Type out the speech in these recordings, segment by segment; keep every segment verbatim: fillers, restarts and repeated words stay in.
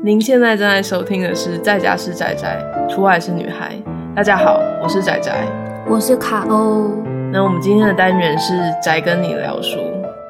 您现在正在收听的是在家是宅宅，出外是女孩。大家好，我是宅宅， 我是卡欧。 那我们今天的单元是宅跟你聊书。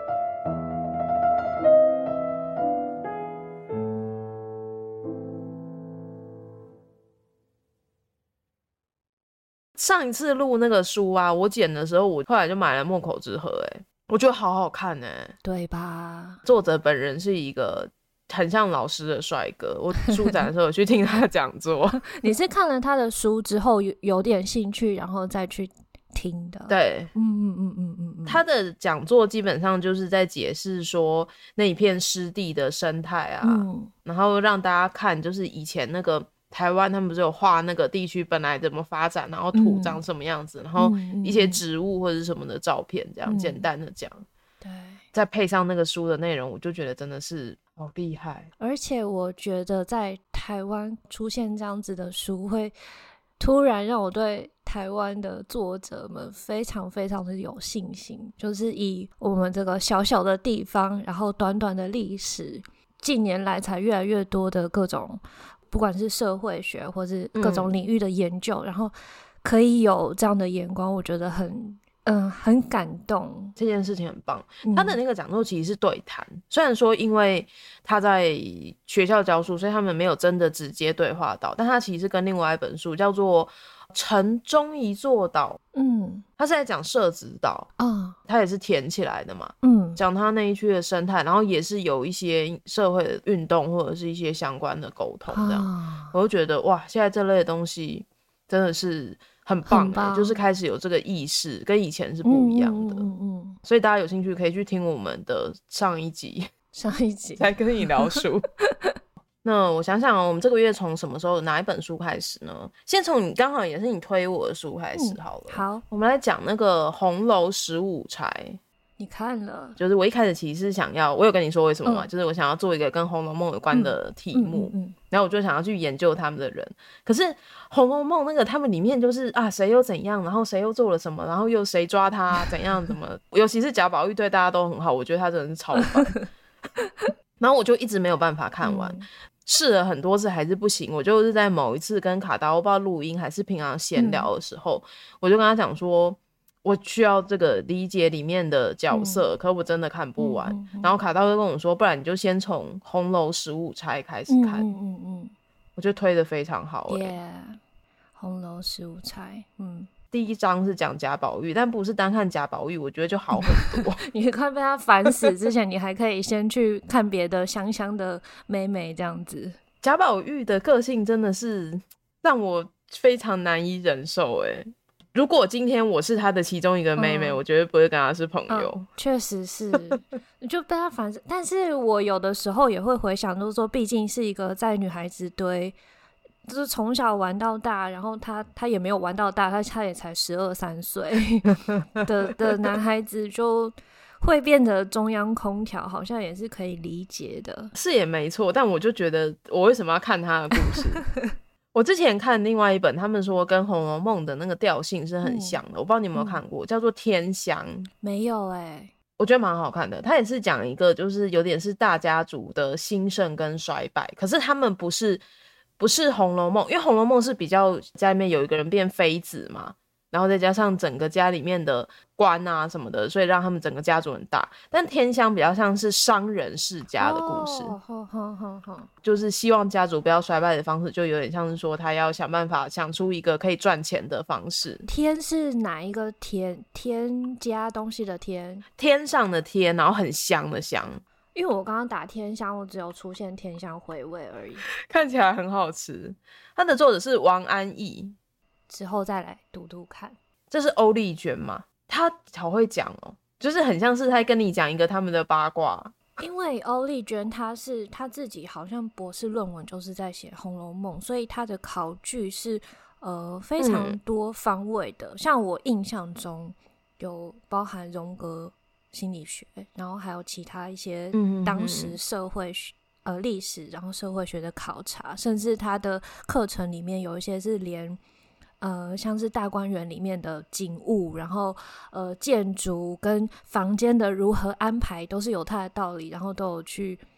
上一次录那个书啊，我剪的时候，我后来就买了墨口之盒，欸，我觉得好好看欸， 对吧？ 作者本人是一个很像老师的帅哥，我书展的时候有去听他讲座。 你是看了他的书之后 有, 有点兴趣，然后再去听的？ 对， 嗯嗯嗯嗯嗯嗯。他的讲座基本上就是在解释说那一片湿地的生态啊，嗯，然后让大家看就是以前那个台湾他们不是有画那个地区本来怎么发展，然后土长什么样子，嗯，然后一些植物或者是什么的照片，这样，嗯，简单的讲。 对， 再配上那个书的内容，我就觉得真的是好厉害。 而且我觉得在台湾出现这样子的书，会突然让我对台湾的作者们非常非常的有信心。就是以我们这个小小的地方，然后短短的历史，近年来才越来越多的各种不管是社会学或是各种领域的研究，嗯，然后可以有这样的眼光，我觉得很嗯，很感动， 这件事情很棒，嗯。他的那个讲座其实是对谈，虽然说因为他在学校教书，所以他们没有真的直接对话到，但他其实跟另外一本书叫做《城中一座岛》，嗯，他是在讲社子岛，嗯，他也是填起来的嘛，嗯，讲他那一区的生态，然后也是有一些社会的运动或者是一些相关的沟通这样，啊，我就觉得哇，现在这类的东西真的是很棒，欸，很棒，就是开始有这个意识，跟以前是不一样的。嗯嗯嗯，所以大家有兴趣可以去听我们的上一集， 上一集才跟你聊书。那我想想，哦，我们这个月从什么时候哪一本书开始呢？先从你刚好也是你推我的书开始好了。嗯， 好， 我们来讲那个红楼十五钗。 你看了？ 就是我一开始其实是想要，我有跟你说为什么吗？嗯，就是我想要做一个跟《红楼梦》有关的题目，嗯嗯嗯嗯，然后我就想要去研究他们的人。可是《红楼梦》那个他们里面就是啊，谁又怎样，然后谁又做了什么，然后又谁抓他怎样怎么，尤其是贾宝玉对大家都很好，我觉得他真的是超棒。然后我就一直没有办法看完，嗯，试了很多次还是不行。我就是在某一次跟卡达我不知道录音还是平常闲聊的时候，嗯，我就跟他讲说我需要这个理解里面的角色，嗯，可我真的看不完，嗯嗯嗯，然后卡达就跟我说不然你就先从红楼十五钗开始看，嗯嗯嗯，我就推得非常好，欸 yeah, 红楼十五钗，嗯， 第一章是讲贾宝玉，但不是单看贾宝玉，我觉得就好很多。 你快被他烦死之前，你还可以先去看别的香香的妹妹这样子。 贾宝玉的个性真的是让我非常难以忍受，欸，如果今天我是他的其中一个妹妹，嗯，我绝对不会跟他是朋友。 确，嗯，实是，就被他烦死。但是我有的时候也会回想，就是说，毕竟是一个在女孩子堆，就是从小玩到大，然后他他也没有玩到大，他他也才十二三岁的的男孩子，就会变得中央空调，好像也是可以理解的。 是也没错，但我就觉得我为什么要看他的故事？我之前看另外一本，他们说跟《红楼梦》的那个调性是很像的，嗯，我不知道你有没有看过，嗯，叫做《天香》。 没有哎，欸， 我觉得蛮好看的。它也是讲一个就是有点是大家族的兴盛跟衰败，可是他们不是不是《红楼梦》，因为《红楼梦》是比较家里面有一个人变妃子嘛，然后再加上整个家里面的官啊什么的，所以让他们整个家族很大。但天香比较像是商人世家的故事，哦，好好好好，就是希望家族不要衰败的方式，就有点像是说他要想办法想出一个可以赚钱的方式。 天是哪一个天？添加东西的天？ 天上的天，然后很香的香。 因为我刚刚打天香，我只有出现天香回味而已， 看起来很好吃。它的作者是王安忆， 之后再来读读看。 这是欧丽娟嘛？她好会讲哦，就是很像是在跟你讲一个他们的八卦。 因为欧丽娟她是她自己好像博士论文就是在写《红楼梦》，所以她的考据是呃非常多方位的，嗯，像我印象中有包含荣格心理学，然后还有其他一些当时社会学，嗯，呃历史，然后社会学的考察，甚至他的课程里面有一些是连呃像是大观园里面的景物，然后呃建筑跟房间的如何安排都是有它的道理，然后都有去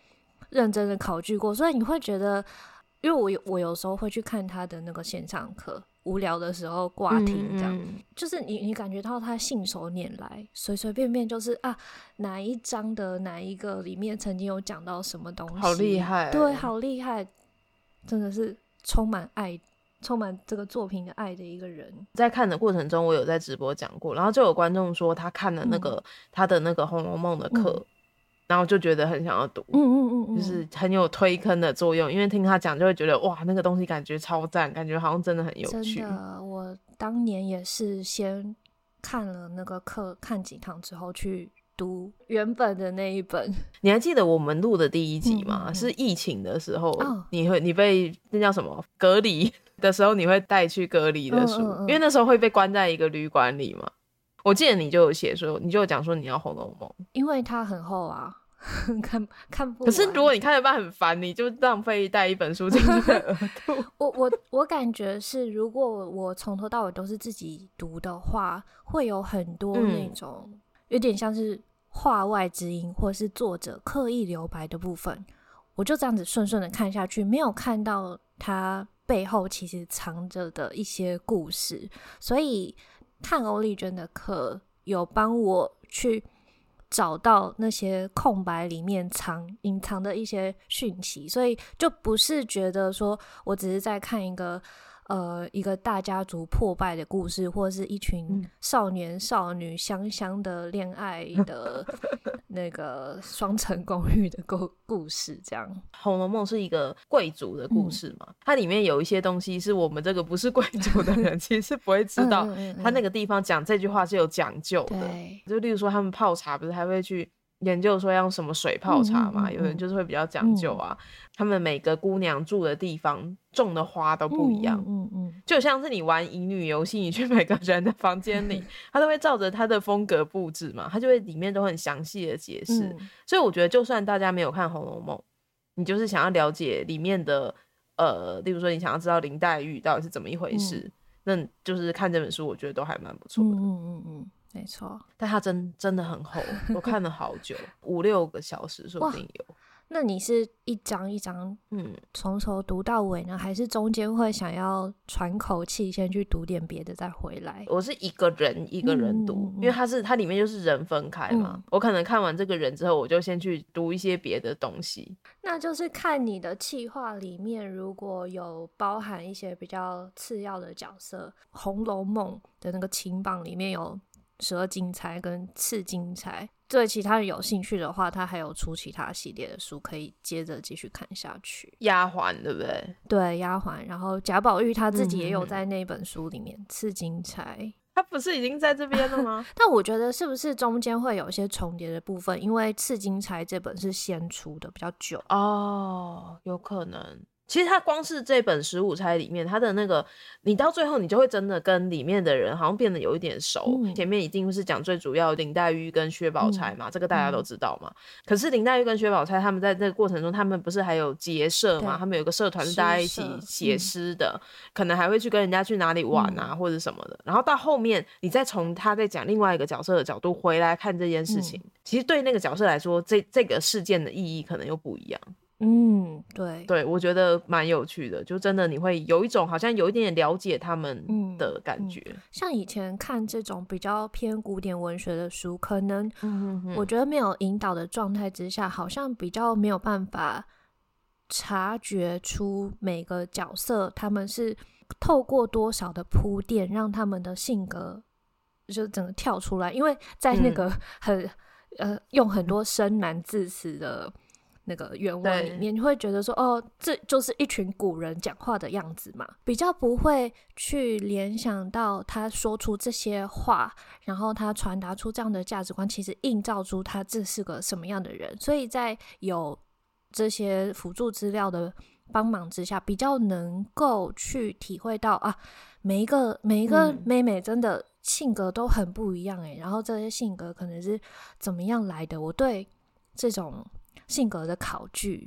认真的考据过，所以你会觉得，因为我有我有时候会去看他的那个线上课，无聊的时候挂听这样，嗯嗯就是你你感觉到他信手拈来，随随便便就是啊哪一章的哪一个里面曾经有讲到什么东西， 好厉害， 对，好厉害，真的是充满爱。充满这个作品的爱的一个人。 在看的过程中我有在直播讲过，然后就有观众说他看了那个、嗯、他的那个红楼梦的课、嗯、然后就觉得很想要读， 嗯嗯嗯嗯， 就是很有推坑的作用，因为听他讲就会觉得哇那个东西感觉超赞，感觉好像真的很有趣。 真的，我当年也是先看了那个课看几堂之后去读原本的那一本。 你还记得我们录的第一集吗？嗯嗯嗯是疫情的时候、哦、你会你被那叫什么隔离的时候，你会带去隔离的书、嗯嗯嗯、因为那时候会被关在一个旅馆里嘛。我记得你就有写说，你就有讲说你要红楼梦， 因为它很厚啊看看不完。 可是如果你看一半很烦，你就浪费带一本书进去的额度我我我感觉是，如果我从头到尾都是自己读的话，会有很多那种、嗯、有点像是话外之音，或是作者刻意留白的部分，我就这样子顺顺的看下去，没有看到他背后其实藏着的一些故事。所以看欧丽娟的课有帮我去找到那些空白里面藏隐藏的一些讯息，所以就不是觉得说我只是在看一个呃，一个大家族破败的故事，或者是一群少年少女香香的恋爱的那个双层公寓的故事这样。 红楼梦是一个贵族的故事嘛、嗯、它里面有一些东西是我们这个不是贵族的人其实是不会知道它那个地方讲这句话是有讲究的。对，就例如说他们泡茶不是还会去研究说要用什么水泡茶嘛、嗯嗯嗯、有人就是会比较讲究啊、嗯、他们每个姑娘住的地方种的花都不一样，嗯嗯嗯，就像是你玩乙女游戏，你去每个人的房间里他都会照着他的风格布置嘛，他就会里面都很详细的解释、嗯、所以我觉得就算大家没有看红楼梦，你就是想要了解里面的呃，例如说你想要知道林黛玉到底是怎么一回事、嗯、那就是看这本书我觉得都还蛮不错的。 嗯嗯嗯嗯，没错， 但它真真的很厚，我看了好久五六个小时说不定有。 那你是一章一章嗯从头读到尾呢，还是中间会想要喘口气先去读点别的再回来？ 我是一个人一个人读、嗯嗯嗯、因为它是它里面就是人分开嘛、嗯、我可能看完这个人之后我就先去读一些别的东西。 那就是看你的企划里面如果有包含一些比较次要的角色，红楼梦的那个琴榜里面有十二金钗跟次金钗，对其他人有兴趣的话，他还有出其他系列的书可以接着继续看下去。 丫鬟对不对？ 对，丫鬟。然后贾宝玉他自己也有在那本书里面、嗯、次金钗他不是已经在这边了吗？ 但我觉得是不是中间会有一些重叠的部分，因为次金钗这本是先出的比较久哦，有可能。其实他光是这本十五钗里面他的那个你到最后你就会真的跟里面的人好像变得有一点熟、嗯、前面一定是讲最主要林黛玉跟薛宝钗嘛、嗯、这个大家都知道嘛、嗯、可是林黛玉跟薛宝钗他们在这个过程中他们不是还有结社嘛，他们有个社团是大家一起写诗的、嗯、可能还会去跟人家去哪里玩啊、嗯、或者什么的，然后到后面你再从他在讲另外一个角色的角度回来看这件事情、嗯、其实对那个角色来说这这个事件的意义可能又不一样。 嗯，对对， 我觉得蛮有趣的，就真的你会有一种好像有一点点了解他们的感觉、嗯嗯、 像以前看这种比较偏古典文学的书，可能我觉得没有引导的状态之下、嗯、好像比较没有办法察觉出每个角色他们是透过多少的铺垫让他们的性格就整个跳出来，因为在那个很、嗯、呃用很多生难字词的那个原文里面，你会觉得说哦，这就是一群古人讲话的样子嘛，比较不会去联想到他说出这些话，然后他传达出这样的价值观，其实映照出他这是个什么样的人。所以在有这些辅助资料的帮忙之下，比较能够去体会到啊，每一个每一个妹妹真的性格都很不一样耶、嗯、然后这些性格可能是怎么样来的，我对这种性格的考据，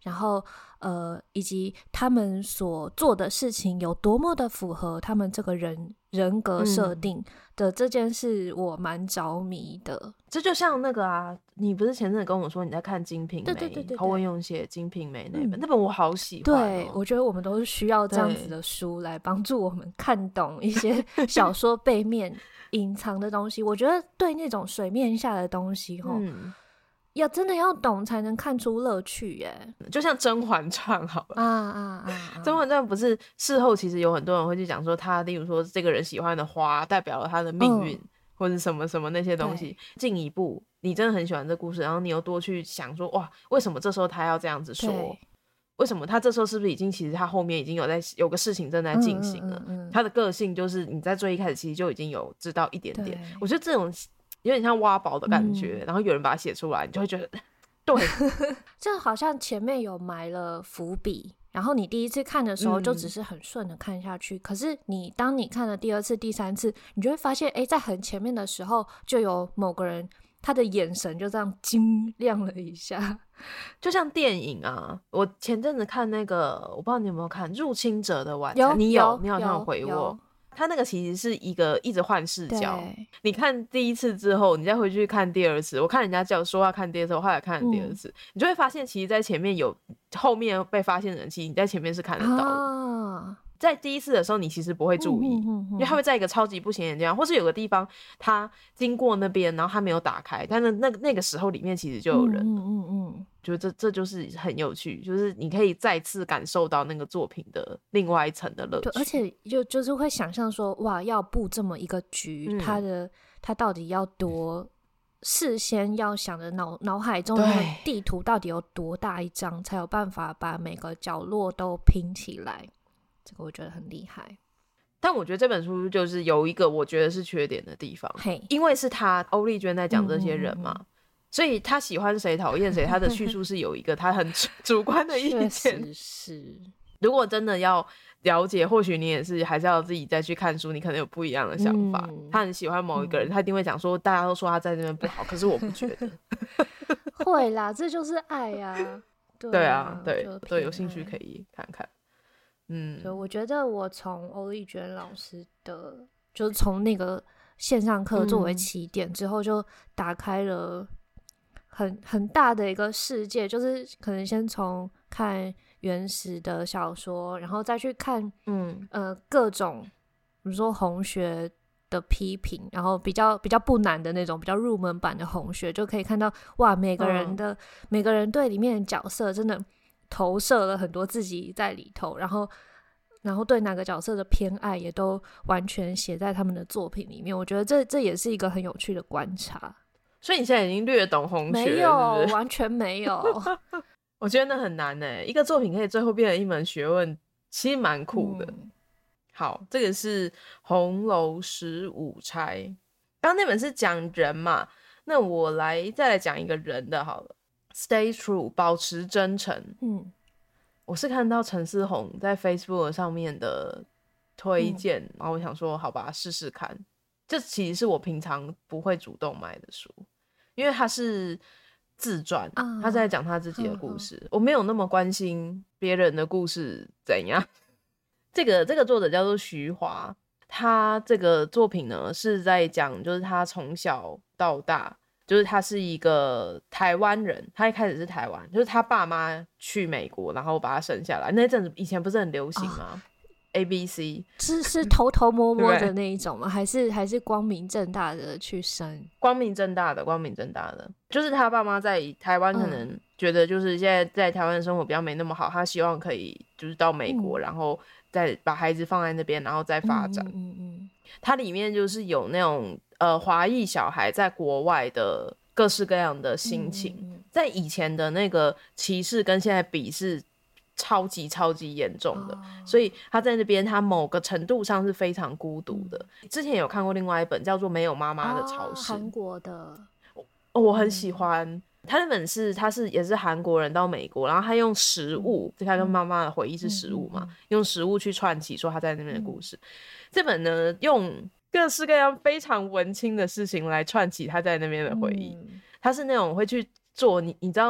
然后呃，以及他们所做的事情有多么的符合他们这个人人格设定的这件事，我蛮着迷的、嗯。 这就像那个啊，你不是前阵子跟我说你在看《金瓶梅》， 对对对对， 侯文咏写《金瓶梅》那本、嗯，那本我好喜欢、哦。 对，我觉得我们都是需要这样子的书来帮助我们看懂一些小说背面隐藏的东西。我觉得对那种水面下的东西，嗯。要真的要懂才能看出乐趣耶， 就像《甄嬛传》好了啊啊啊！啊甄嬛传不是事后其实有很多人会去讲说他，例如说这个人喜欢的花代表了他的命运、嗯，或者什么什么那些东西。进一步，你真的很喜欢这故事，然后你又多去想说，哇，为什么这时候他要这样子说？为什么他这时候是不是已经其实他后面已经有在有个事情正在进行了？嗯嗯嗯嗯他的个性就是你在最一开始其实就已经有知道一点点。我觉得这种。有点像挖宝的感觉、嗯、然后有人把它写出来，你就会觉得对这好像前面有埋了伏笔，然后你第一次看的时候就只是很顺的看下去、嗯、可是你当你看了第二次第三次，你就会发现哎，在很前面的时候就有某个人他的眼神就这样晶亮了一下， 就像电影啊，我前阵子看那个我不知道你有没有看入侵者的晚餐，你有你好像有回我，他那个其实是一个一直换视角，你看第一次之后你再回去看第二次，我看人家叫说要看第二次，我后来看第二次、嗯、你就会发现其实在前面有后面被发现的人，其实你在前面是看得到的、啊、在第一次的时候你其实不会注意、嗯嗯嗯嗯、因为他会在一个超级不显眼的地方，或是有个地方他经过那边然后他没有打开，但是那那个时候里面其实就有人，嗯嗯嗯觉得这这就是很有趣，就是你可以再次感受到那个作品的另外一层的乐趣。 对，而且就就是会想象说，哇，要布这么一个局，嗯、他的他到底要多事先要想的脑脑海中的地图到底有多大一张，才有办法把每个角落都拼起来。这个我觉得很厉害。 但我觉得这本书就是有一个我觉得是缺点的地方，因为是他欧丽娟在讲这些人嘛。嗯嗯嗯所以他喜欢谁讨厌谁，他的叙述是有一个他很主观的意见。 确实是， 如果真的要了解，或许你也是还是要自己再去看书，你可能有不一样的想法、嗯、他很喜欢某一个人、嗯、他一定会讲说大家都说他在那边不好，可是我不觉得会啦，这就是爱啊。对啊， 对啊，对对，有兴趣可以看看。嗯， 所以我觉得我从欧丽娟老师的就是从那个线上课作为起点之后，就打开了很很大的一个世界，就是可能先从看原始的小说，然后再去看嗯呃各种比如说红学的批评，然后比较比较不难的那种比较入门版的红学，就可以看到哇每个人的、嗯、每个人对里面的角色真的投射了很多自己在里头，然后然后对哪个角色的偏爱也都完全写在他们的作品里面。我觉得这这也是一个很有趣的观察。 所以你现在已经略懂红学了， 没有， 是不是？ 完全没有。 我觉得那很难耶，一个作品可以最后变成一门学问，其实蛮酷的、嗯、好，这个是红楼十五钗，刚刚那本是讲人嘛，那我来再来讲一个人的好了。 Stay true 保持真诚。嗯，我是看到陈思宏在 Facebook 上面的推荐、嗯、然后我想说好吧试试看，这其实是我平常不会主动买的书，因为他是自传、啊、他在讲他自己的故事、嗯、我没有那么关心别人的故事怎样。这个这个作者叫做徐华，他这个作品呢是在讲就是他从小到大，就是他是一个台湾人，他一开始是台湾，就是他爸妈去美国然后把他生下来，那阵子以前不是很流行吗、啊A B C 是是偷偷摸摸的那一种吗？还是还是光明正大的去生？ 光明正大的，光明正大的，就是他爸妈在台湾可能觉得就是现在在台湾的生活比较没那么好，他希望可以就是到美国、嗯、然后再把孩子放在那边然后再发展。嗯嗯嗯，它里面就是有那种呃华裔小孩在国外的各式各样的心情、嗯嗯嗯、在以前的那个歧视跟现在比是超级超级严重的、oh. 所以他在那边他某个程度上是非常孤独的、嗯、之前有看过另外一本叫做没有妈妈的超市， 韩、oh, 国的我, 我很喜欢、嗯、他那本是他是也是韩国人到美国，然后他用食物、嗯、他跟妈妈的回忆是食物嘛、嗯嗯嗯、用食物去串起说他在那边的故事、嗯、这本呢用各式各样非常文青的事情来串起他在那边的回忆、嗯、他是那种会去做你你知道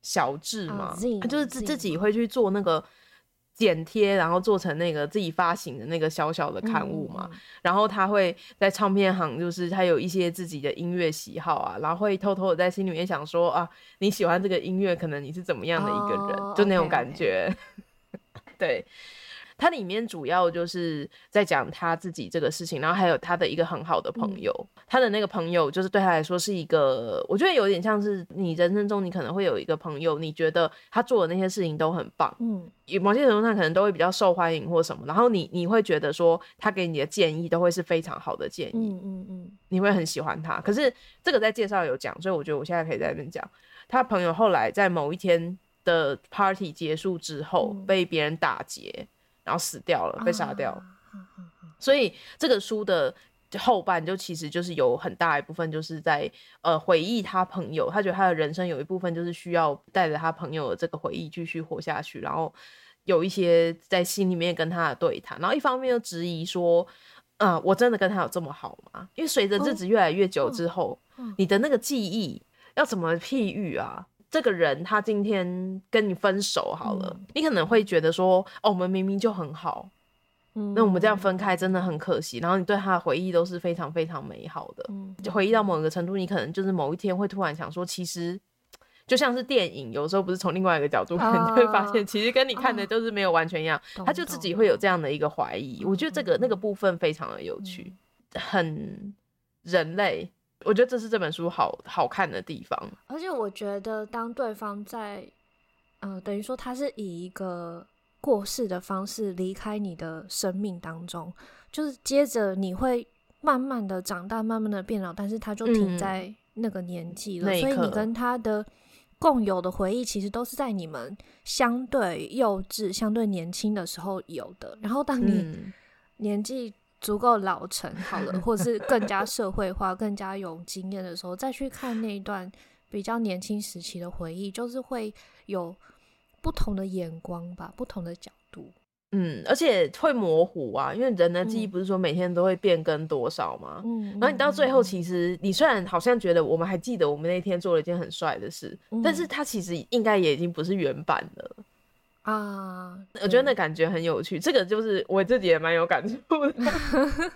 小志嘛， 哦、 他就是自自己会去做那个剪贴，然后做成那个自己发行的那个小小的刊物嘛。嗯嗯嗯，然后他会在唱片行，就是他有一些自己的音乐喜好啊，然后会偷偷的在心里面想说啊，你喜欢这个音乐，可能你是怎么样的一个人，哦、就那种感觉。Okay, okay. 对。它里面主要就是在讲他自己这个事情，然后还有他的一个很好的朋友、嗯、他的那个朋友就是对他来说是一个，我觉得有点像是你人生中你可能会有一个朋友，你觉得他做的那些事情都很棒，嗯，某些程度上可能都会比较受欢迎或什么，然后你你会觉得说他给你的建议都会是非常好的建议，嗯嗯嗯，你会很喜欢他。可是这个在介绍有讲，所以我觉得我现在可以在那边讲，他朋友后来在某一天的 party 结束之后、嗯、被别人打劫，然后死掉了，被杀掉了、啊、所以这个书的后半就其实就是有很大一部分就是在呃回忆他朋友，他觉得他的人生有一部分就是需要带着他朋友的这个回忆继续活下去，然后有一些在心里面跟他的对谈，然后一方面又质疑说呃我真的跟他有这么好吗？因为随着日子越来越久之后、哦哦、你的那个记忆要怎么譬喻啊，这个人他今天跟你分手好了、嗯、你可能会觉得说哦我们明明就很好、嗯、那我们这样分开真的很可惜，然后你对他的回忆都是非常非常美好的、嗯、就回忆到某一个程度，你可能就是某一天会突然想说其实就像是电影有时候不是从另外一个角度看、啊、你就会发现其实跟你看的就是没有完全一样、啊、他就自己会有这样的一个怀疑。我觉得这个、嗯、那个部分非常的有趣、嗯、很人类，我觉得这是这本书好好看的地方。 而且我觉得当对方在呃，等于说他是以一个过世的方式离开你的生命当中，就是接着你会慢慢的长大慢慢的变老，但是他就停在那个年纪了、嗯、所以你跟他的共有的回忆其实都是在你们相对幼稚相对年轻的时候有的，然后当你年纪足够老成好了、嗯、或是更加社会化更加有经验的时候再去看那一段比较年轻时期的回忆，就是会有不同的眼光吧，不同的角度。 嗯，而且会模糊啊，因为人的记忆不是说每天都会变更多少吗？嗯，然后你到最后其实你虽然好像觉得我们还记得我们那天做了一件很帅的事、嗯、但是它其实应该也已经不是原版了啊。我觉得那感觉很有趣，这个就是我自己也蛮有感触的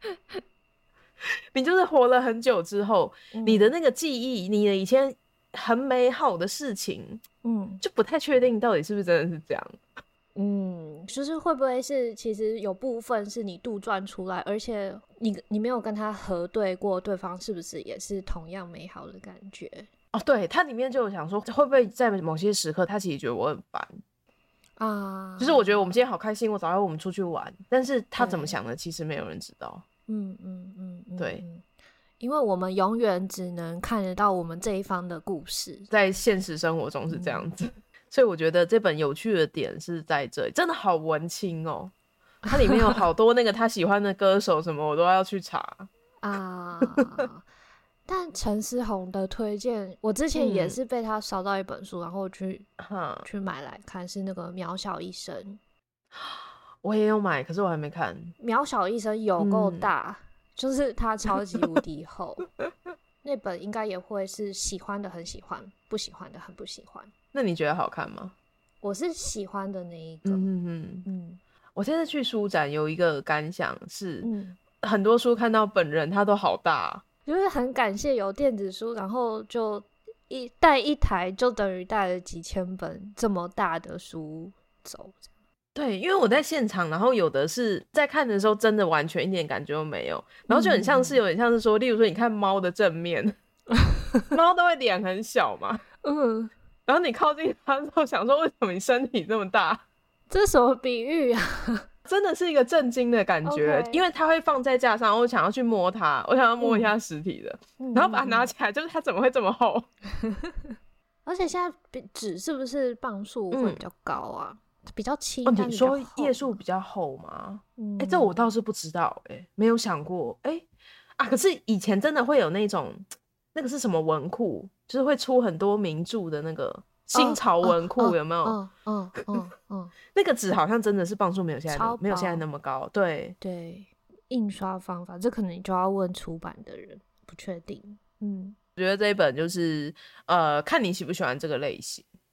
你就是活了很久之后、嗯、你的那个记忆，你的以前很美好的事情，嗯，就不太确定到底是不是真的是这样。 嗯，就是会不会是其实有部分是你杜撰出来，而且你你没有跟他核对过对方是不是也是同样美好的感觉。 哦，对，他里面就有想说会不会在某些时刻他其实觉得我很烦啊，就是我觉得我们今天好开心，我早上我们出去玩，但是他怎么想的其实没有人知道。嗯嗯嗯嗯，对， 因为我们永远只能看得到我们这一方的故事， 在现实生活中是这样子、嗯、所以我觉得这本有趣的点是在这里，真的好文青哦，它里面有好多那个他喜欢的歌手什么我都要去查啊但陈思宏的推荐我之前也是被他烧到一本书、嗯、然后去、嗯、去买来看，是那个渺小一生。 我也有买，可是我还没看。 渺小一生有够大、嗯、就是它超级无敌厚那本应该也会是喜欢的很喜欢，不喜欢的很不喜欢。 那你觉得好看吗？ 我是喜欢的那一个。嗯嗯嗯。我这次去书展有一个感想是、嗯、很多书看到本人它都好大， 就是很感谢有电子书，然后就一带一台就等于带了几千本这么大的书走。 对，因为我在现场，然后有的是在看的时候真的完全一点感觉都没有，然后就很像是有点像是说、嗯、例如说你看猫的正面猫都会脸很小嘛，嗯，然后你靠近它之后想说为什么你身体这么大， 这是什么比喻啊真的是一个震惊的感觉、okay. 因为它会放在架上，我想要去摸它，我想要摸一下实体的、嗯、然后把它拿起来，就是它怎么会这么厚而且现在纸是不是磅数会比较高啊、嗯比较轻、哦、 你说页数比较厚吗？哎、嗯欸，这我倒是不知道，哎、欸，没有想过，哎、欸、啊，可是以前真的会有那种那个是什么文库，就是会出很多名著的那个新潮文库、哦、有没有？嗯嗯嗯嗯，那个纸好像真的是磅数没有现在那没有现在那么高，对对，印刷方法这可能你就要问出版的人，不确定。嗯， 我觉得这一本就是呃，看你喜不喜欢这个类型。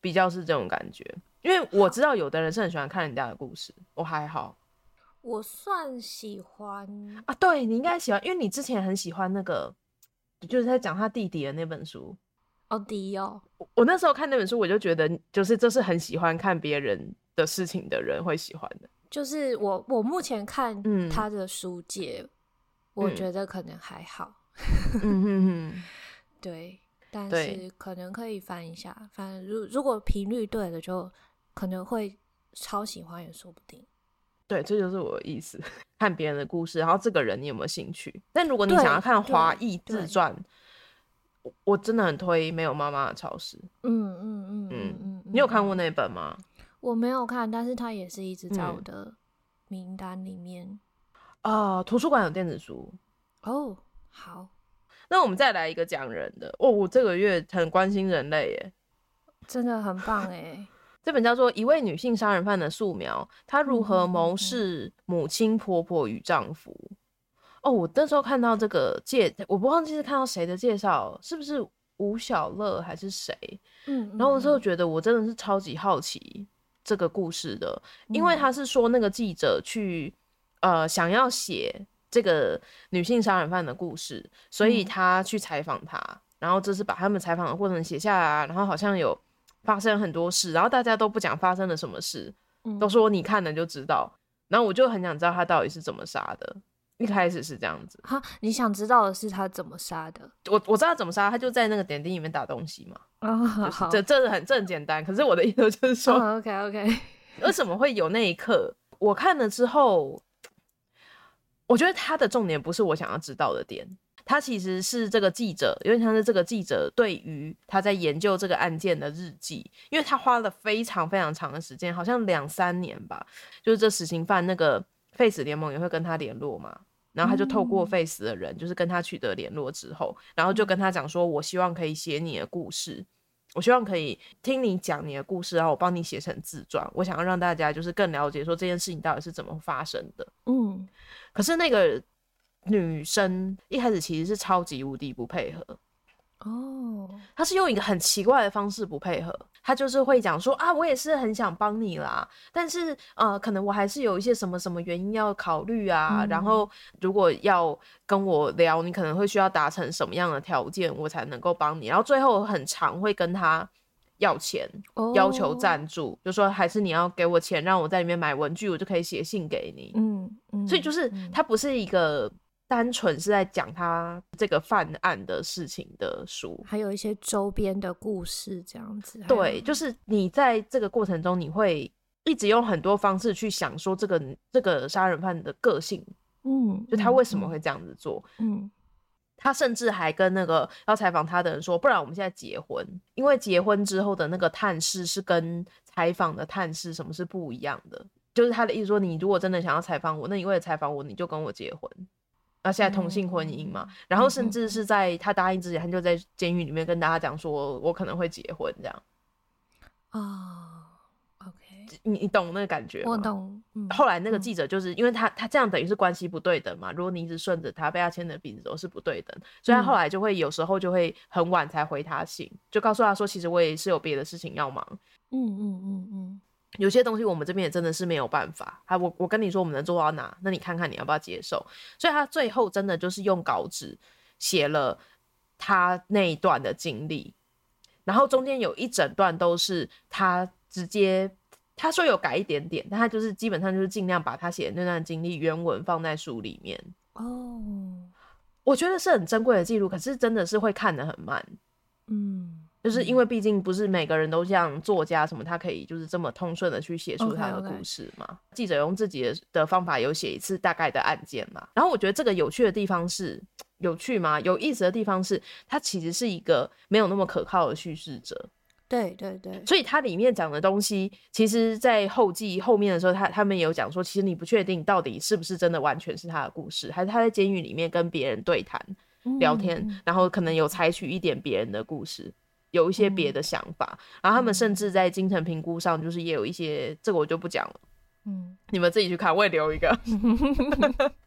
比较是这种感觉。因为我知道有的人是很喜欢看人家的故事，我还好。 我算喜欢啊，对，你应该喜欢，因为你之前很喜欢那个，就是在讲他弟弟的那本书。 哦，迪哦， 我我那时候看那本书，我就觉得，就是这是很喜欢看别人的事情的人会喜欢的。 就是我我目前看他的书界，嗯、我觉得可能还好。 嗯哼哼， 对，但是可能可以翻一下，反正如如果频率对了，就可能会超喜欢也说不定。 对，这就是我的意思，看别人的故事，然后这个人你有没有兴趣？但如果你想要看华裔自传，我真的很推《没有妈妈的超市》。嗯嗯嗯嗯嗯，你有看过那本吗？ 我没有看，但是它也是一直在我的名单里面。 啊、嗯，图书馆有电子书哦。好， 那我们再来一个讲人的哦。我这个月很关心人类耶， 真的很棒耶。 这本叫做《一位女性杀人犯的素描》，她如何谋视母亲、婆婆与丈夫。哦，我那时候看到这个介，我不忘记是看到谁的介绍，是不是吴小乐还是谁？嗯，然后我那时候觉得我真的是超级好奇这个故事的，因为他是说那个记者去呃想要写这个女性杀人犯的故事，所以他去采访他，然后这是把他们采访的过程写下来，然后好像有发生很多事，然后大家都不讲发生了什么事，都说你看了就知道，然后我就很想知道他到底是怎么杀的。一开始是这样子哈，你想知道的是他怎么杀的？ 我我知道怎么杀，他就在那个点滴里面打东西嘛。 哦，好好， 这这很这很简单。可是我的意思就是说、 哦、，OK OK， 为什么会有那一刻？我看了之后，我觉得他的重点不是我想要知道的点，他其实是这个记者，有点像是这个记者对于他在研究这个案件的日记，因为他花了非常非常长的时间，好像两三年吧，就是这死刑犯那个。Face 联盟也会跟他联络嘛，然后他就透过 Face 的人、嗯、就是跟他取得联络之后，然后就跟他讲说我希望可以写你的故事，我希望可以听你讲你的故事，然后我帮你写成自传，我想要让大家就是更了解说这件事情到底是怎么发生的。嗯，可是那个女生一开始其实是超级无敌不配合哦，他是用一个很奇怪的方式不配合，他就是会讲说啊，我也是很想帮你啦，但是呃，可能我还是有一些什么什么原因要考虑啊、嗯，然后如果要跟我聊，你可能会需要达成什么样的条件，我才能够帮你，然后最后很常会跟他要钱，哦、要求赞助，就说还是你要给我钱，让我在里面买文具，我就可以写信给你。嗯嗯，所以就是他不是一个。单纯是在讲他这个犯案的事情的书， 还有一些周边的故事这样子。 对，就是你在这个过程中，你会一直用很多方式去想说这个这个杀人犯的个性，嗯，就他为什么会这样子做，嗯，他甚至还跟那个要采访他的人说，不然我们现在结婚，因为结婚之后的那个探视是跟采访的探视什么是不一样的，就是他的意思说，你如果真的想要采访我，那你为了采访我，你就跟我结婚。那现在同性婚姻嘛、嗯，然后甚至是在他答应之前，他就在监狱里面跟大家讲说，我可能会结婚这样。 哦 ，OK， 你你懂那个感觉吗？ 我懂。嗯、 后来那个记者就是、嗯、因为他他这样等于是关系不对等嘛，如果你一直顺着他，被他牵着鼻子走是不对等，所以他后来就会有时候就会很晚才回他信，就告诉他说，其实我也是有别的事情要忙。嗯嗯嗯嗯。有些东西我们这边也真的是没有办法，他我我跟你说我们能做到哪，那你看看你要不要接受。所以他最后真的就是用稿纸写了他那一段的经历，然后中间有一整段都是他直接他说有改一点点，但他就是基本上就是尽量把他写的那段经历原文放在书里面。哦，我觉得是很珍贵的记录，可是真的是会看得很慢。嗯。就是因为毕竟不是每个人都像作家什么，他可以就是这么通顺的去写出他的故事嘛。Okay, okay. 记者用自己 的, 的方法有写一次大概的案件嘛。然后我觉得这个有趣的地方是，有趣吗？有意思的地方是，他其实是一个没有那么可靠的叙事者。 对对对， 所以他里面讲的东西，其实在后记后面的时候，他他们有讲说，其实你不确定到底是不是真的完全是他的故事，还是他在监狱里面跟别人对谈、嗯、聊天，然后可能有采取一点别人的故事。有一些别的想法、嗯，然后他们甚至在精神评估上，就是也有一些，这个我就不讲了，嗯，你们自己去看，我也留一个，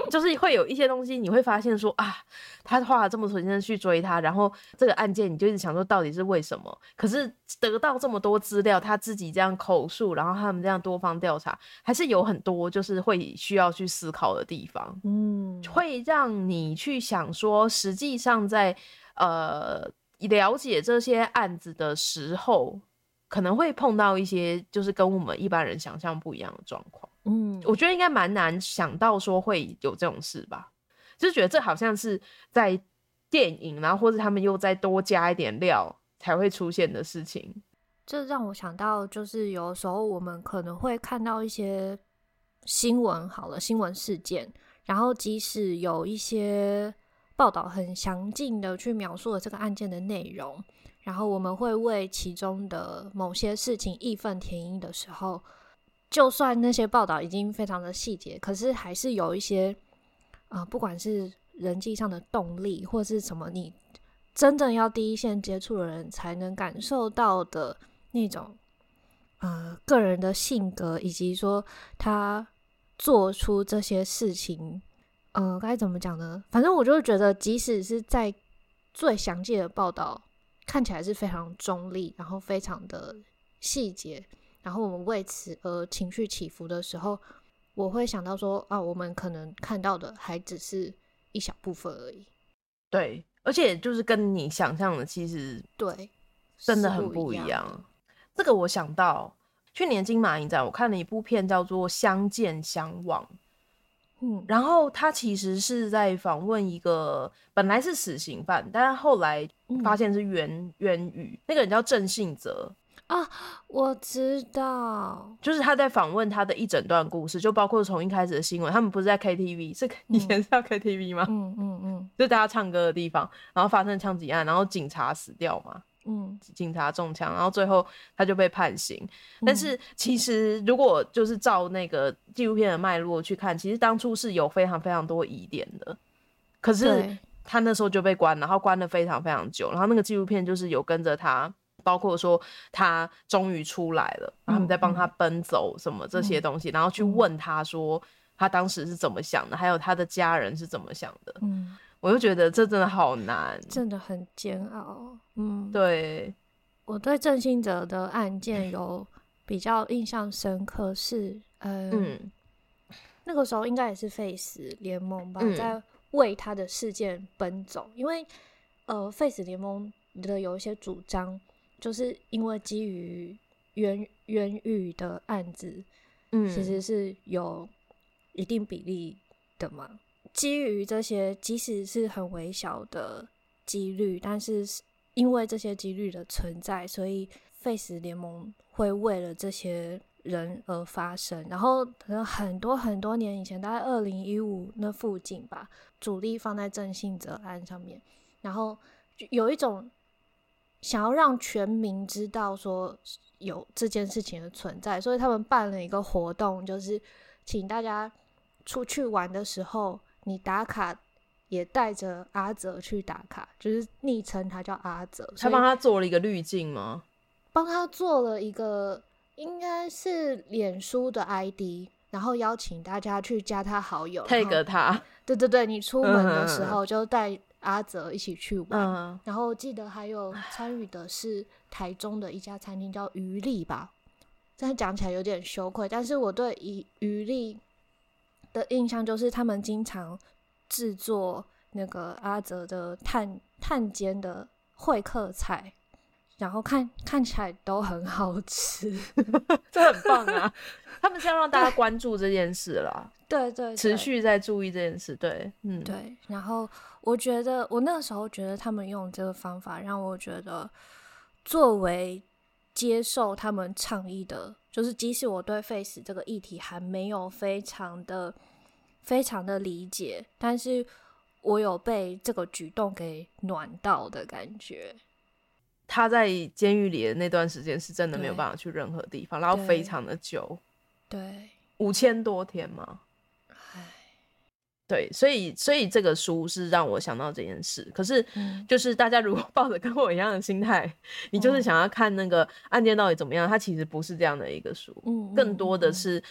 就是会有一些东西你会发现说啊，他花了这么多时间去追他，然后这个案件你就一直想说到底是为什么，可是得到这么多资料，他自己这样口述，然后他们这样多方调查，还是有很多就是会需要去思考的地方，嗯，会让你去想说实际上在呃了解这些案子的时候可能会碰到一些就是跟我们一般人想象不一样的状况。嗯，我觉得应该蛮难想到说会有这种事吧，就是觉得这好像是在电影然后或者他们又再多加一点料才会出现的事情。 这让我想到就是有时候我们可能会看到一些新闻，好了，新闻事件，然后即使有一些报道很详尽的去描述了这个案件的内容，然后我们会为其中的某些事情义愤填膺的时候，就算那些报道已经非常的细节，可是还是有一些、呃、不管是人际上的动力或是什么你真正要第一线接触的人才能感受到的那种呃个人的性格，以及说他做出这些事情呃该怎么讲呢，反正我就觉得即使是在最详细的报道看起来是非常中立，然后非常的细节，然后我们为此而情绪起伏的时候，我会想到说啊，我们可能看到的还只是一小部分而已。 对，而且就是跟你想象的其实对真的很不一样。这个我想到去年金马影展我看了一部片叫做《相见相忘》，嗯，然后他其实是在访问一个本来是死刑犯，但是后来发现是冤冤狱，那个人叫郑信哲啊，我知道， 就是他在访问他的一整段故事，就包括从一开始的新闻，他们不是在 K T V， 是以前是叫 K T V 吗？嗯嗯嗯，就大家唱歌的地方，然后发生枪击案，然后警察死掉嘛，嗯，警察中枪，然后最后他就被判刑。但是其实如果就是照那个纪录片的脉络去看，其实当初是有非常非常多疑点的，可是他那时候就被关，然后关了非常非常久，然后那个纪录片就是有跟着他。包括说他终于出来了，然后他们在帮他奔走什么这些东西、嗯、然后去问他说他当时是怎么想的，还有他的家人是怎么想的。嗯，我就觉得这真的好难， 真的很煎熬。嗯， 对，我对郑信哲的案件有比较印象深刻是呃、嗯，那个时候应该也是废死联盟吧、嗯、在为他的事件奔走，因为呃废死联盟的有一些主张就是因为基于冤冤狱的案子、嗯、其实是有一定比例的嘛，基于这些即使是很微小的几率，但是因为这些几率的存在，所以废死联盟会为了这些人而发声，然后可能很多很多年以前大概二零一五那附近吧，主力放在郑信哲案上面，然后有一种想要让全民知道说有这件事情的存在，所以他们办了一个活动，就是请大家出去玩的时候你打卡也带着阿泽去打卡，就是昵称他叫阿泽， 他帮他做了一个滤镜吗？ 帮他做了一个应该是脸书的 I D， 然后邀请大家去加他好友 tag 他， 对对对，你出门的时候就带阿泽一起去玩、嗯、然后记得还有参与的是台中的一家餐厅叫余力吧，这样讲起来有点羞愧，但是我对余力的印象就是他们经常制作那个阿泽的炭炭煎的会客菜，然后看看起来都很好吃这很棒啊他们是要让大家关注这件事啦对 对, 对， 持续在注意这件事，对，嗯， 对。然后我觉得，我那个时候觉得他们用这个方法，让我觉得作为接受他们倡议的，就是即使我对废死这个议题还没有非常的、非常的理解，但是我有被这个举动给暖到的感觉。 他在监狱里的那段时间是真的没有办法去任何地方，然后非常的久， 对， 五千多天嘛。对，所以所以这个书是让我想到这件事。可是就是大家如果抱着跟我一样的心态、嗯、你就是想要看那个案件到底怎么样，它其实不是这样的一个书、嗯、更多的是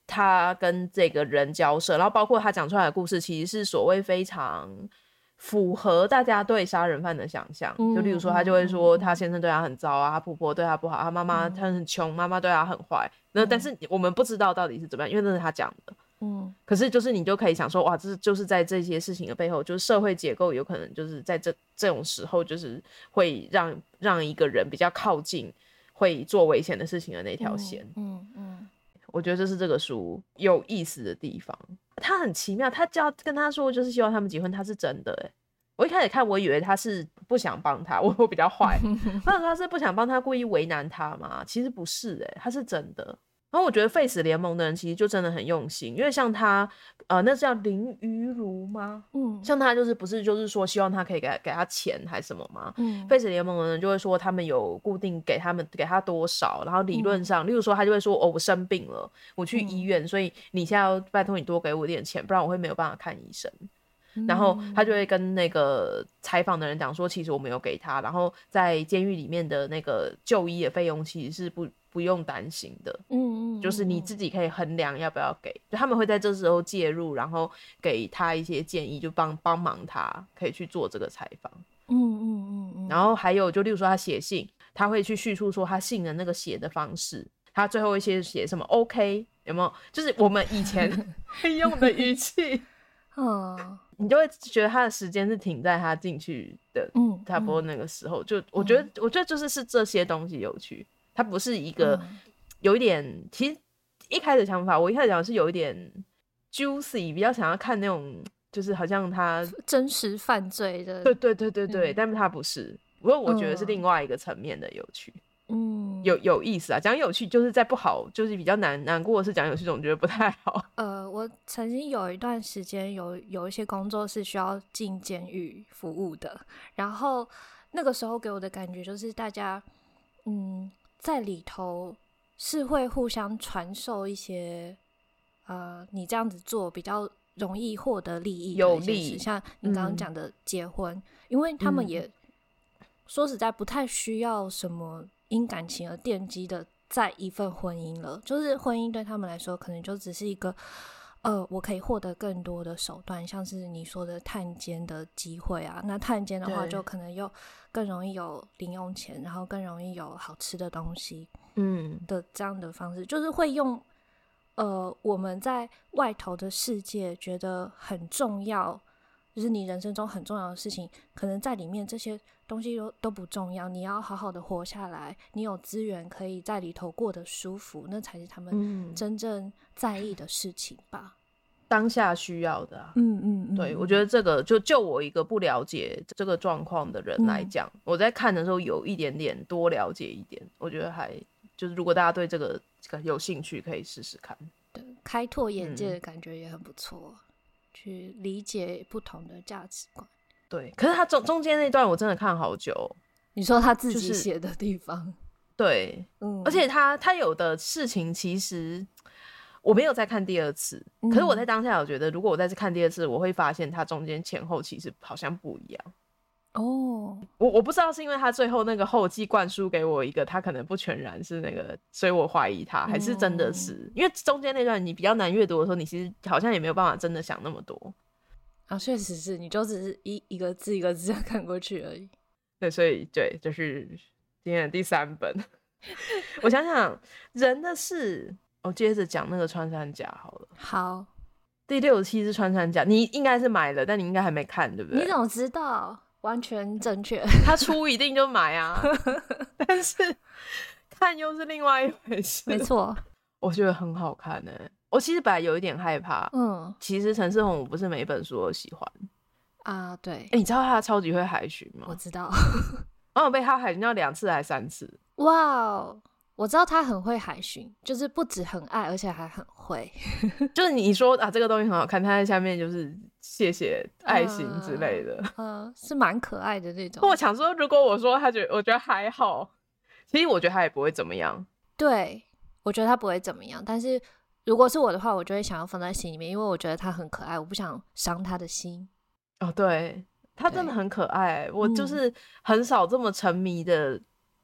他跟这个人交涉，然后包括他讲出来的故事其实是所谓非常符合大家对杀人犯的想象、嗯、就例如说他就会说他先生对他很糟啊，他婆婆对他不好，他妈妈他很穷，妈妈对他很坏，那但是我们不知道到底是怎么样，因为那是他讲的。嗯，可是就是你就可以想说，哇，这就是在这些事情的背后，就是社会结构有可能就是在这这种时候，就是会让让一个人比较靠近会做危险的事情的那条线。嗯 嗯, 嗯，我觉得这是这个书有意思的地方。他很奇妙，他叫跟他说就是希望他们结婚，他是真的哎。我一开始看我以为他是不想帮他，我我比较坏，我想说他是不想帮他，故意为难他嘛，其实不是哎，他是真的。然后我觉得废死联盟的人其实就真的很用心，因为像他呃那是叫林于如吗？嗯，像他就是不是就是说希望他可以给他给他钱还是什么吗？嗯，废死联盟的人就会说他们有固定给他们给他多少，然后理论上、嗯、例如说他就会说哦我生病了，我去医院、嗯、所以你现在要拜托你多给我点钱，不然我会没有办法看医生。然后他就会跟那个采访的人讲说其实我没有给他，然后在监狱里面的那个就医的费用其实是不不用担心的。嗯嗯，就是你自己可以衡量要不要给，就他们会在这时候介入，然后给他一些建议，就帮帮忙他可以去做这个采访。嗯嗯嗯嗯，然后还有就例如说他写信，他会去叙述说他信的那个写的方式，他最后一些写什么 OK 有没有，就是我们以前会用的语气。嗯，你就会觉得他的时间是停在他进去的差不多那个时候、嗯、就我觉得、嗯、我觉得就是是这些东西有趣，它不是一个、嗯、有一点，其实一开始想法我一开始讲是有一点 juicy， 比较想要看那种就是好像他真实犯罪的， 对对对对对、嗯、但是他不是，不过我觉得是另外一个层面的有趣。嗯，有有意思啊，讲有趣就是在不好，就是比较难难过的是讲有趣总觉得不太好。 呃，我曾经有一段时间有有一些工作是需要进监狱服务的，然后那个时候给我的感觉就是大家嗯在里头是会互相传授一些呃你这样子做比较容易获得利益的一些事，像你刚刚讲的结婚、嗯、因为他们也、嗯、说实在不太需要什么因感情而奠基的在一份婚姻了，就是婚姻对他们来说可能就只是一个呃，我可以获得更多的手段，像是你说的探监的机会啊，那探监的话就可能又更容易有零用钱，然后更容易有好吃的东西嗯的这样的方式，就是会用呃我们在外头的世界觉得很重要，就是你人生中很重要的事情，可能在里面这些东西 都, 都不重要，你要好好的活下来，你有资源可以在里头过得舒服，那才是他们真正在意的事情吧、嗯、 当下需要的啊。嗯嗯嗯，对，我觉得这个就就我一个不了解这个状况的人来讲、嗯、我在看的时候有一点点多了解一点，我觉得还就是如果大家对这个有兴趣可以试试看， 对，开拓眼界的感觉也很不错、嗯，去理解不同的价值观。 对，可是他中中间那段我真的看好久。 你说他自己写的地方、就是、 对、嗯、而且他他有的事情其实我没有再看第二次、嗯、可是我在当下我觉得如果我再次看第二次我会发现他中间前后其实好像不一样哦。我我不知道是因为他最后那个后记灌输给我一个他可能不全然是那个，所以我怀疑他还是真的是、嗯、因为中间那段你比较难阅读的时候，你其实好像也没有办法真的想那么多啊。确实是，你就只是 一, 一个字一个字这样看过去而已。 对，所以对，就是今天的第三本我想想人的事，我接着讲那个穿山甲好了。 好， 第六十七是穿山甲，你应该是买了，但你应该还没看对不对？ 你怎么知道？完全正确， 他出一定就买啊但是看又是另外一回事。 没错， 我觉得很好看欸。我其实本来有一点害怕，嗯，其实陈世宏我不是每一本书都喜欢啊。对、 欸、你知道他超级会海巡吗？ 我知道然后我被他海巡到两次还三次。 哇，我知道他很会海巡，就是不止很爱而且还很会就是你说啊这个东西很好看，他在下面就是谢谢爱心之类的， 嗯、呃，是蛮可爱的那种。 我想说如果我说他觉得我觉得还好，其实我觉得他也不会怎么样。 对，我觉得他不会怎么样，但是如果是我的话我就会想要放在心里面，因为我觉得他很可爱，我不想伤他的心。 哦，对，他真的很可爱，我就是很少这么沉迷的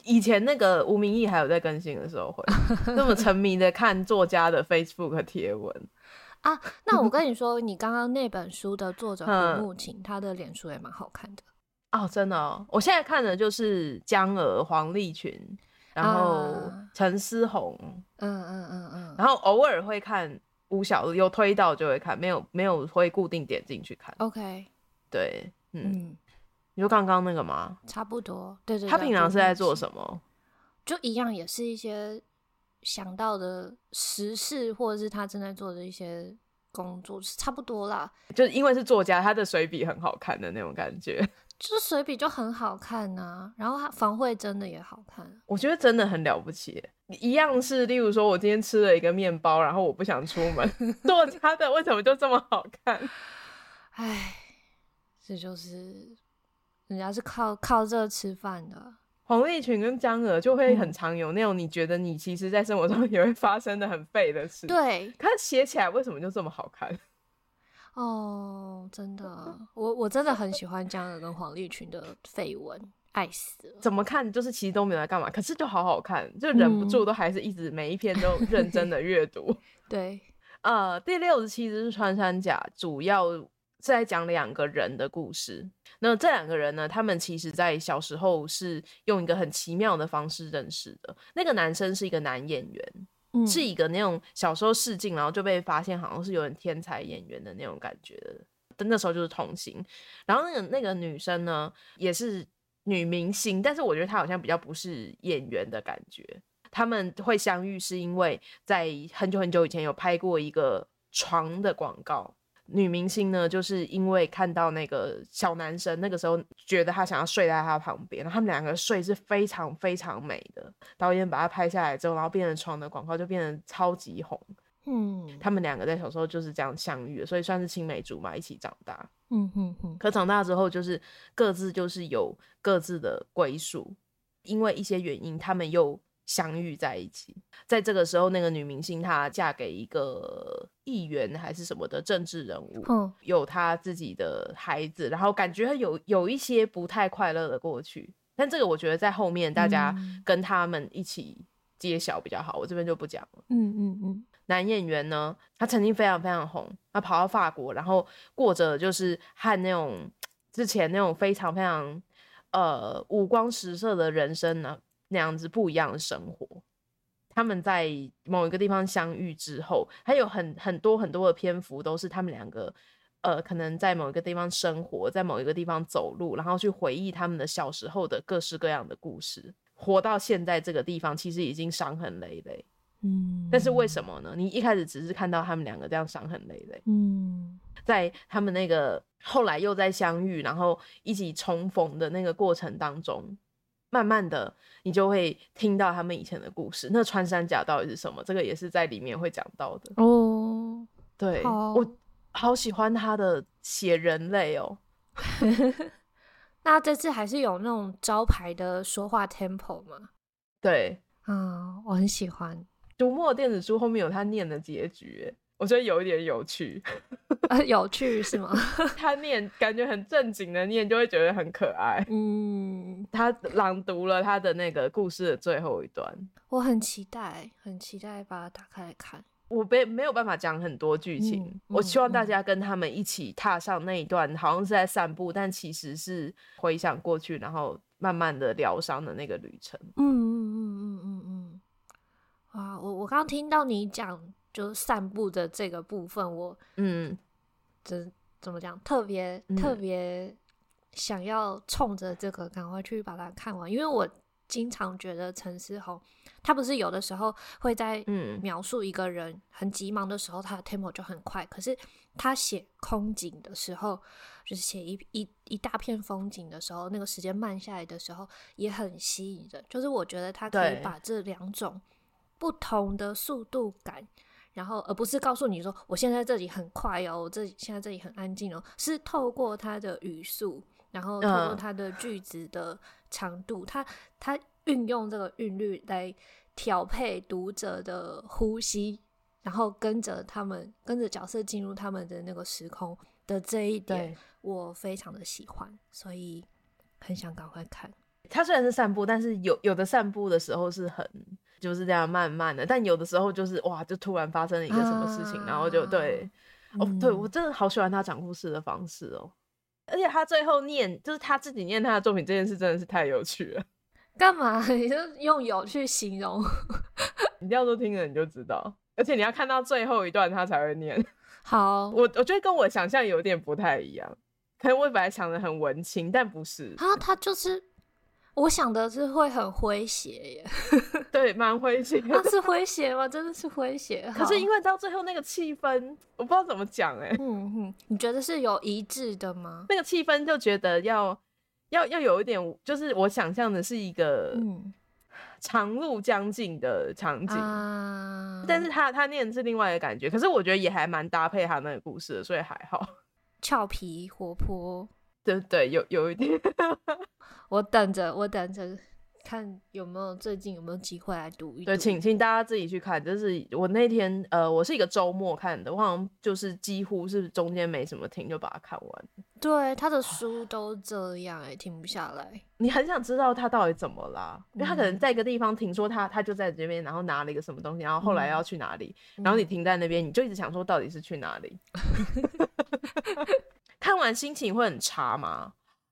以前那个吴明义还有在更新的时候会那么沉迷的看作家的 Facebook 贴文啊。那我跟你说你刚刚那本书的作者胡慕情他的脸书也蛮好看的哦，真的哦。我现在看的就是江娥、黄丽群，然后陈思宏， 嗯嗯嗯嗯， 然后偶尔会看吴小璐，有推到就会看，没有没有会固定点进去看。 OK， 对，嗯， 嗯， 你说刚刚那个吗？ 差不多，对对对。 他平常是在做什么？ 就一样，也是一些想到的时事，或者是他正在做的一些工作，差不多啦。 就是因为是作家，他的随笔很好看的那种感觉。 就是随笔就很好看啊，然后他房慧真的也好看， 我觉得真的很了不起。一样是，例如说我今天吃了一个面包，然后我不想出门，作家的为什么就这么好看？ 哎，这就是人家是靠靠这吃饭的。 黄丽群跟江娥就会很常有那种你觉得你其实在生活中也会发生的很废的事， 对， 可是写起来为什么就这么好看？ 哦，真的，我我真的很喜欢江娥跟黄丽群的绯闻，爱死了。 怎么看就是其实都没有在干嘛，可是就好好看，就忍不住都还是一直每一篇都认真的阅读。 对， 呃，第六十七只是穿山甲，主要是在讲两个人的故事。那这两个人呢，他们其实在小时候是用一个很奇妙的方式认识的。那个男生是一个男演员。嗯、是一个那种小时候试镜然后就被发现好像是有点天才演员的那种感觉的，那时候就是童星。然后那个那个女生呢也是女明星，但是我觉得她好像比较不是演员的感觉。他们会相遇是因为在很久很久以前有拍过一个床的广告，女明星呢就是因为看到那个小男生那个时候觉得他想要睡在他旁边，然后他们两个睡是非常非常美的，导演把它拍下来之后然后变成床的广告就变成超级红。嗯，他们两个在小时候就是这样相遇的，所以算是青梅竹马一起长大。嗯哼哼，可长大之后就是各自就是有各自的归属，因为一些原因他们又相遇在一起。在这个时候那个女明星她嫁给一个议员还是什么的政治人物、嗯、有她自己的孩子，然后感觉有有一些不太快乐的过去，但这个我觉得在后面大家跟他们一起揭晓比较好、嗯、我这边就不讲了。嗯嗯嗯。男演员呢他曾经非常非常红，他跑到法国然后过着就是和那种之前那种非常非常呃五光十色的人生呢那样子不一样的生活。他们在某一个地方相遇之后，还有很很多很多的篇幅都是他们两个呃，可能在某一个地方生活，在某一个地方走路，然后去回忆他们的小时候的各式各样的故事。活到现在这个地方其实已经伤痕累累，嗯，但是为什么呢？你一开始只是看到他们两个这样伤痕累累，嗯，在他们那个后来又再相遇然后一起重逢的那个过程当中，慢慢的你就会听到他们以前的故事。那穿山甲到底是什么，这个也是在里面会讲到的哦。对，我好喜欢他的写人类哦。 那这次还是有那种招牌的说话 tempo 吗？ 对， 嗯，我很喜欢。 读墨电子书后面有他念的结局，我觉得有一点有趣。 呃、有趣是吗？ 他念感觉很正经的念就会觉得很可爱。嗯，他朗读了他的那个故事的最后一段，我很期待很期待把它打开来看。 我没没有办法讲很多剧情、嗯、我希望大家跟他们一起踏上那一段、嗯、好像是在散步但其实是回想过去然后慢慢的疗伤的那个旅程。嗯嗯嗯嗯嗯嗯，哇，我我刚刚听到你讲就是散步的这个部分，我嗯，这怎么讲，特别、嗯、特别想要冲着这个赶快去把它看完，因为我经常觉得陈思宏他不是有的时候会在描述一个人很急忙的时候他的 tempo 就很快，可是他写空景的时候就是写 一, 一, 一大片风景的时候，那个时间慢下来的时候也很吸引人。就是我觉得他可以把这两种不同的速度感，然后而不是告诉你说我现在这里很快哦，我这现在这里很安静哦，是透过他的语速，然后透过他的句子的长度、嗯、他他运用这个韵律来调配读者的呼吸，然后跟着他们跟着角色进入他们的那个时空的这一点我非常的喜欢，所以很想赶快看。 他虽然是散步，但是有有的散步的时候是很就是这样慢慢的，但有的时候就是哇，就突然发生了一个什么事情，啊、然后就对，哦，嗯、对我真的好喜欢他讲故事的方式哦，而且他最后念就是他自己念他的作品这件事真的是太有趣了。 干嘛？你就用有去形容？ 你要都听了你就知道，而且你要看到最后一段他才会念。 好， 我我觉得跟我想象有点不太一样，可能我本来想的很文青，但不是。 啊，他就是我想的是会很诙谐耶。 对，蛮诙谐的。 啊，是诙谐吗？真的是诙谐。 可是因为到最后那个气氛，我不知道怎么讲哎、欸。 嗯嗯，你觉得是有一致的吗？ 那个气氛就觉得要要要有一点，就是我想象的是一个嗯长路将近的场景，啊、但是他他念的是另外一个感觉。可是我觉得也还蛮搭配他那个故事的，所以还好。 俏皮活泼， 对对，有有一点。 我等着，我等着。看有没有最近有没有机会来读一读。 对，请请大家自己去看。就是我那天呃，我是一个周末看的，我好像就是几乎是中间没什么停就把它看完。 对，他的书都这样哎、欸，停不下来。 你很想知道他到底怎么啦？因为他可能在一个地方停说他他就在这边，然后拿了一个什么东西，然后后来要去哪里，嗯、然后你停在那边，你就一直想说到底是去哪里。看完心情会很差吗？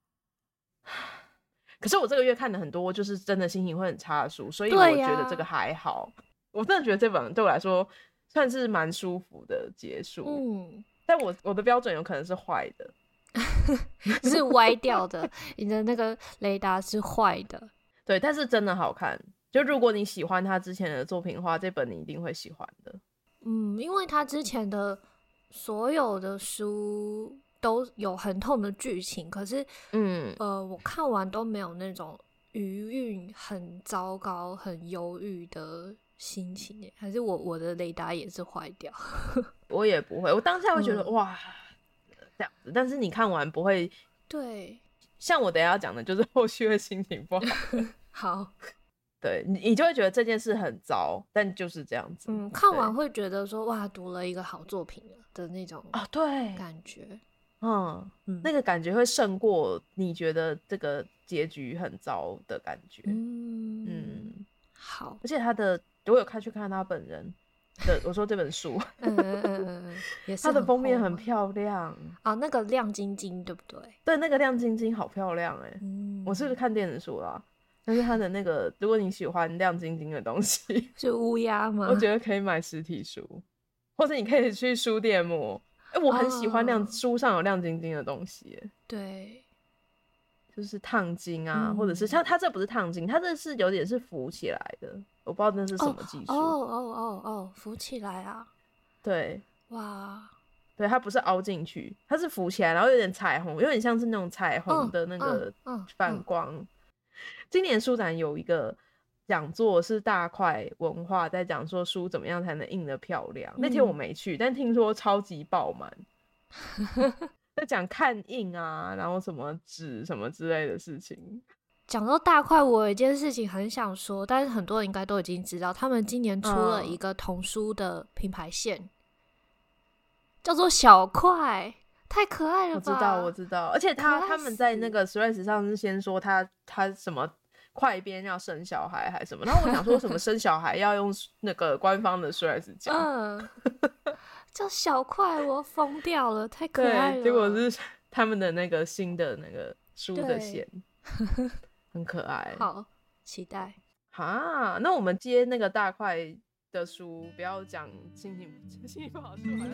可是我这个月看了很多就是真的心情会很差的书，所以我觉得这个还好、啊、我真的觉得这本对我来说算是蛮舒服的结束。嗯，但我我的标准有可能是坏的。 是歪掉的。你的那个雷达是坏的。 对，但是真的好看，就如果你喜欢他之前的作品的话，这本你一定会喜欢的。 嗯，因为他之前的所有的书都有很痛的剧情，可是嗯呃，我看完都没有那种余韵很糟糕很忧郁的心情耶。还是我我的雷达也是坏掉。 我也不会，我当下会觉得、嗯、哇这样子，但是你看完不会。 对， 像我等一下要讲的就是后续会心情不好。 好， 对，你就会觉得这件事很糟，但就是这样子。 嗯，看完会觉得说哇，读了一个好作品的那种啊，对，感觉。 嗯, 嗯，那个感觉会胜过你觉得这个结局很糟的感觉。嗯嗯， 好。 而且他的，我有看去看他本人的，我说这本书，嗯嗯嗯嗯，也是他的封面很漂亮啊，那个亮晶晶对不对？ 对，那个亮晶晶好漂亮哎、欸嗯。我是看电子书啦，但是他的那个，如果你喜欢亮晶晶的东西， 是乌鸦吗？ 我觉得可以买实体书，或者你可以去书店摸。欸、我很喜欢亮、oh. 书上有亮晶晶的东西耶。 对， 就是烫金啊、嗯、或者是像它这不是烫金，它这是有点是浮起来的，我不知道那是什么技术。 哦哦哦哦，浮起来啊。 对， 哇， 对，它不是凹进去，它是浮起来，然后有点彩虹，有点像是那种彩虹的那个反光。oh. Oh. Oh. 今年书展有一个讲座是大块文化在讲说书怎么样才能印得漂亮、嗯、那天我没去，但听说超级爆满。在讲看印啊，然后什么纸什么之类的事情。 讲到大块，我有一件事情很想说，但是很多人应该都已经知道，他们今年出了一个童书的品牌线、嗯、叫做小块，太可爱了吧。 我知道我知道，而且他他们在那个 Threads 上是先说他他什么快边要生小孩还是什么，然后我想说什么生小孩要用那个官方的 Threads 讲。嗯， 叫小块，我疯掉了，太可爱了。 对，结果是他们的那个新的那个书的线。很可爱。 好期待。 哈，那我们接那个大块的书，不要讲心情心情不好书，好像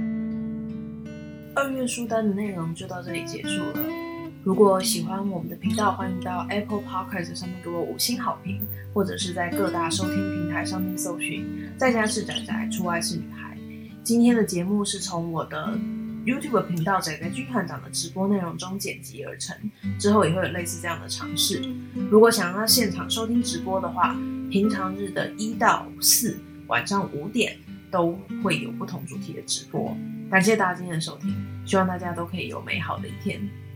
二月书单的内容就到这里结束了。如果喜欢我们的频道，欢迎到 Apple Podcast 上面给我五星好评，或者是在各大收听平台上面搜寻在家是宅宅，出外是女孩。今天的节目是从我的 YouTube 频道宅宅君团长的直播内容中剪辑而成，之后也会有类似这样的尝试。如果想要现场收听直播的话，平常日的一到四晚上五点都会有不同主题的直播。感谢大家今天的收听，希望大家都可以有美好的一天。